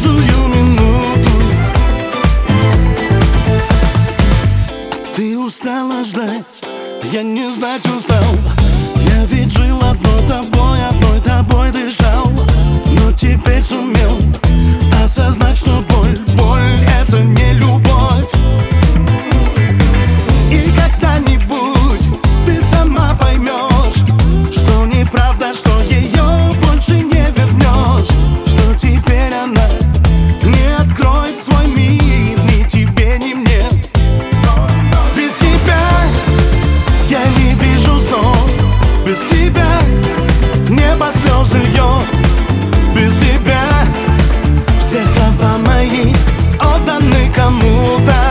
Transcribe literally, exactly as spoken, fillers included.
каждую минуту. Ты устала ждать, я не знать устал. Я ведь жил одной тобой, одной тобой дышал. Но теперь сумел осознать, что боль, боль — это не любовь. И когда-нибудь ты сама поймешь, что неправда, что ее больше не вернешь, что теперь она не откроет свой мир ни тебе, ни мне. Без тебя я не вижу снов, без тебя небо слезы льет, без тебя все слова мои отданы кому-то.